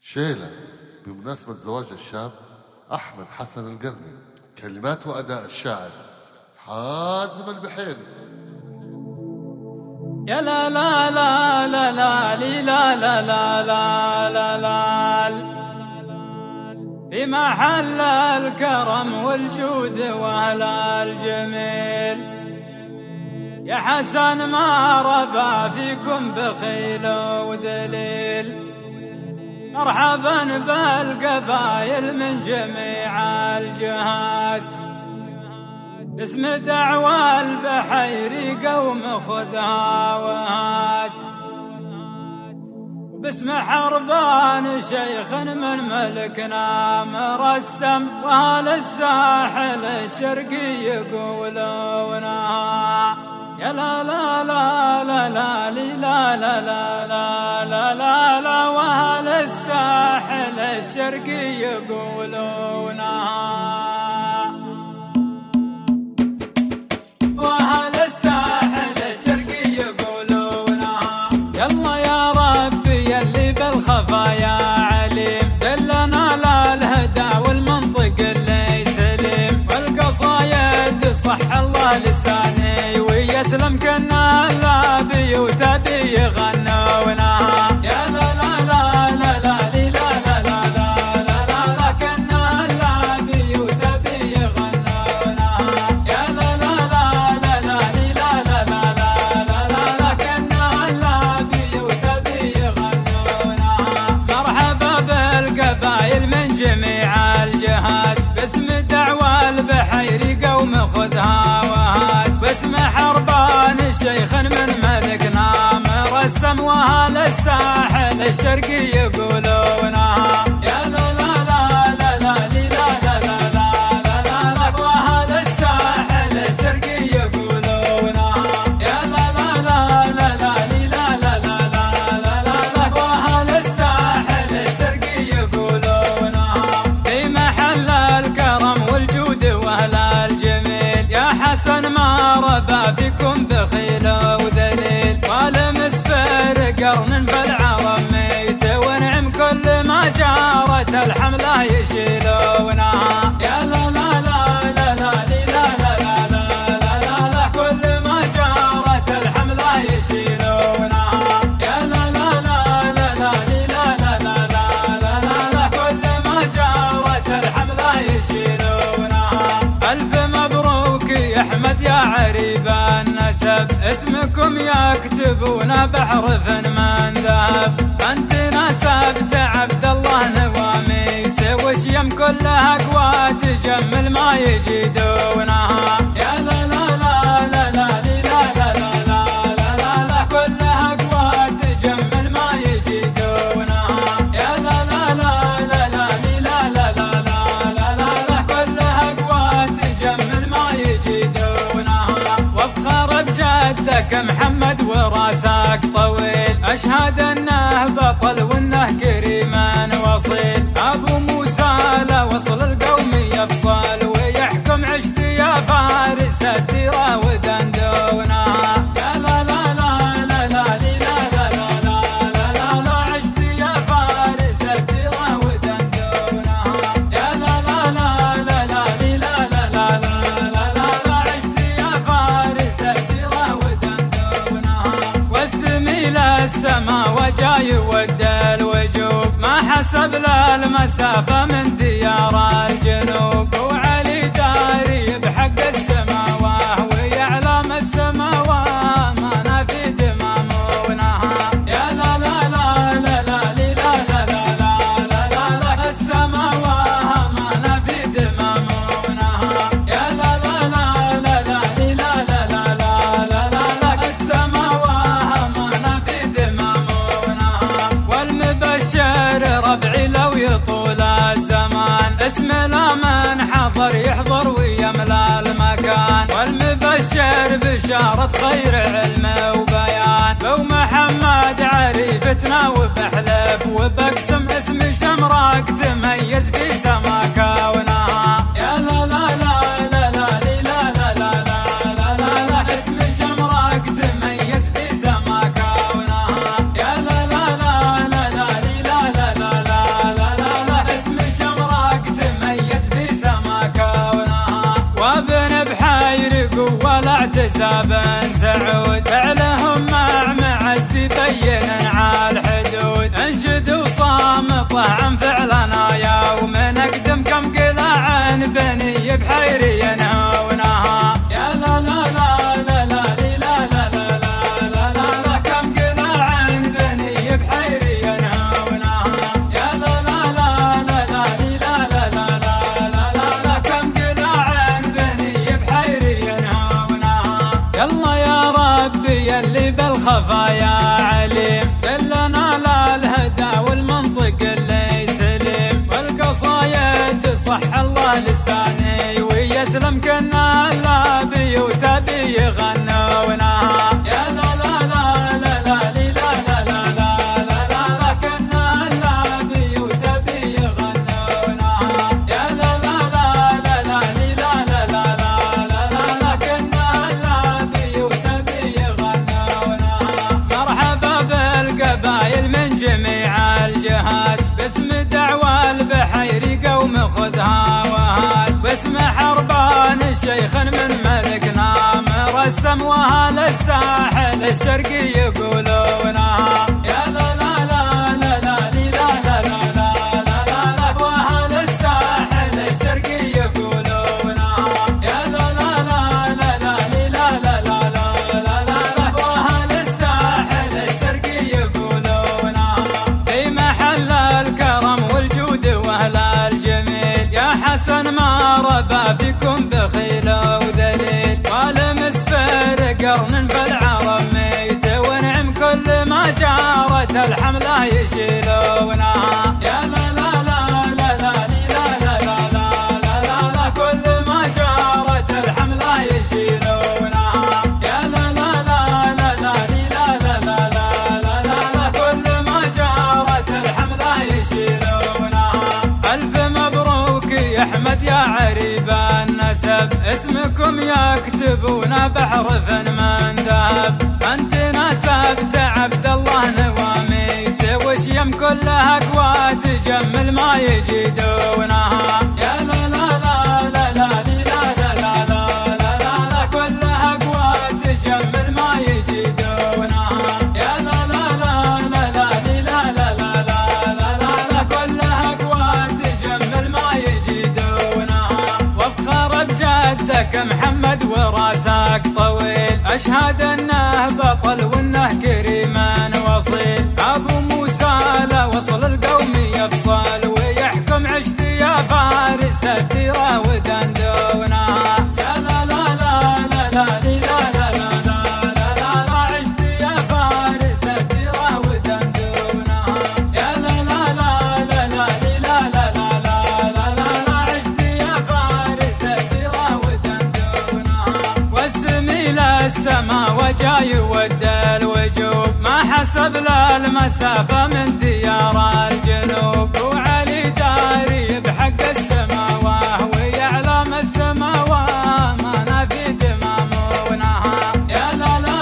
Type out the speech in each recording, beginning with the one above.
شيلة بمناسبة زواج الشاب أحمد حسن القرني. كلمات وأداء الشاعر حازم البحيري. يا لا لا لا لا لا لا لا لا لا لا في محل الكرم والجود وأهل الجميل، يا حسن ما ربى فيكم بخيل وذليل. مرحبا بالقبايل من جميع الجهات، باسم دعوى البحيري قوم خذها وهات، باسم حربان شيخ من ملكنا مرسم، واهل الساحل الشرقي يقولونها يا لا لا لا لا لا لا لا لا لا لا لا، واهل الساحل الشرقي يقولونها. خفايا عليم دلنا للهدى والمنطق اللي سليم، والقصايد صح الله لساني ويسلم كنا لا بيوتا بيغنونها يا لا لا لا لا لا لا لا لا لا لا لا كنا لا بيوتا بيغنونها يا لا لا لا لا لا لا لا لا لا لا كنا لا بيوتا بيغنونها. بالقبايل من جميع الجهات، باسم دعوى البحيري قوم خذها وهات، باسم حربان الشيخ من ملكنا مرسم، واهل الساحل الشرقي يقولونها يا لا لا لا لا لا لا لا لا لا لا، واهل الساحل الشرقي يقولونها يا لا لا لا لا لا لا لا لا لا، واهل الساحل الشرقي يقولونها. في محل الكرم والجود واهل الجميل، يا حسن ما ربى فيكم بخيل وذليل، والمسفر قرن بالعرب ميت، ونعم كل ما جارت الحمله يشيلونها يا لا لا لا لا لا لا لا لا لا، كل ما جارت الحمله يشيلونها يا لا لا لا لا لا لا لا لا، كل ما جارت الحمله يشيلونها. الف مبروك يا احمد يا عريب النسب، اسمكم يكتبون بحرف من ذهب، انت نسبت عبد الله نواميس، وشيم كلها قوات تجمل ما يجدونها يا لا لا لا لا لا لا لا لا لا لا، كلها قوات تجمل ما يجدونها يا لا لا لا لا لا لا لا لا لا، كلها قوات تجمل ما يجدونها. وافخر بجدك محمد وراسك طويل، اشهد انه بطل وانه كريم وصيل، ابو موسى لا وصل القوم يفصل، ويحكم عشت يا فارس الديره ودندونها يا لا لا لا لا لا لا لا لا، عشت يا فارس الديره ودندونها يا لا لا لا لا لا لا لا، عشت يا فارس الديره ودندونها. والسمي للسما وجاي ودى الوجوب، ما حسب للمسافه من ديار الجنوب، وعلي داري بحق السماوات ويعلم السماوات ما نفي دمامونها يا لا لا لا لا لا لا لا لا لا، السماوات ما نفي دمامونها يا لا لا لا لا لا لا لا لا، السماوات ما نفي دمامونها. والمبشر ربعي لو يطول الزمان، اسم لا من حضر يحضر ويملى المكان، والمبشر بشارة خير علم وبيان، لو محمد عريفتنا وبحلف وبقسم اسم شمراك تميز في سما كونها يا لا لا لا لا لا لا لا لا لا، اسم شمراك تميز في سما كونها يا لا لا لا لا لا لا لا لا اعتزاب سعود فعلهم مع معز يبين على الحدود انشد وصامطه عن فعلنا يوم نقدم كم قلاع بني بحيري ينهونها يا لا لا لا لا لا لا لا لا لا لا لا كم قلاع بني بحيري ينهونها يا لا لا لا لا لا لا لا لا لا لا كم قلاع بني بحيري ينهونها يلا يا ربي يلي بالخفايا عليم دلنا للهدى والمنطق اللي سليم والقصايد صح الله لساني ويسلم كنا لا بيوت بي يغنونها يا لا لا لا لا لا لا لا لا لا لا كنا لا بيوت بي يغنونها يا لا لا لا لا لا لا لا لا كنا لا بيوت بي يغنونها مرحبا بالقبايل من جميع الجهات باسم دعوى البحيري قوم خذها وهات باسم حربان الشيخ من ملكنا مرسم وهل الساحل الشرقي يقولونها يا لا لا لا لا لا لا لا لا لا وهل الساحل الشرقي يقولونها يا لا لا لا لا لا لا لا وهل الساحل الشرقي يقولونها في محل الكرم والجود واهل الجميل يا حسن ما ربى فيكم بخيل ودليل والمسفر قرن بالعرب ميت ونعم كل ما جارت الحمله يشيلونها يا لا لا لا لا لا لا لا كل ما جارت الحمله يشيلونها يا لا لا لا لا لا كل ما جارت الحمله يشيلونها الف مبروك يا احمد يا عريب النسب اسمكم يكتبون بحرف من ذهب انت نسبت عبد الله نواميس وشيم كلها قوات تجمل ما يجدونها يا لا لا لا لا لا لا كلها قوات تجمل ما يجدونها يا لا لا لا لا كلها قوات تجمل ما يجدونها وافخر بجدك محمد وراسك طويل اشهد انه بطل وانه كريم وصيل ابو موسى لا وصل القوم يفصل ويحكم عشت يا فارس الديره ودندونها يا لا لا لا لا لا عشت يا فارس الديره ودندونها يا لا لا لا عشت يا فارس الديره ودندونها والسمي للسما وجاي ود الوجوب ما حسب للمسافه من ديار الجنوب وعلي داري بحق السماوه ويعلم السماوه ما نفي دمامونها يا لا لا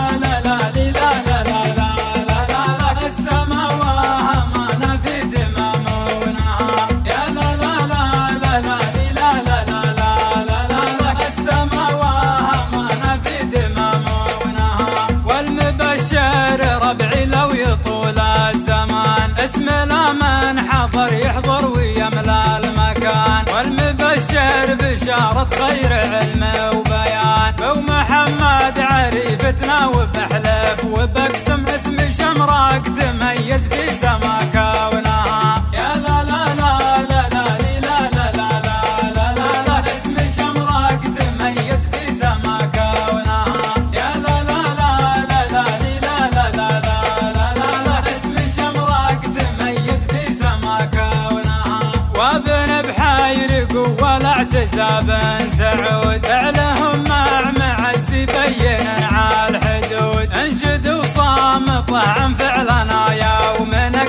لا السماوه ما نفي دمامونها يا لا لا السماوه ما نفي دمامونها والمبشر ربعي لو يطول الزمان اسم لا من حضر يحضر ويملى المكان والمبشر بشارة خير علم وبيان ومحمد عريفتنا وبحلف وبقسم اسم شمراك تميز في سما كونها يا لا لا لا اسم شمراك تميز في سما كونها يا لا لا اسم شمراك تميز في سما كونها وابن بحير قوة الاعتزاب سعود فعلهم مع معز يبين على الحدود انشد وصامطه عن فعلنا يوم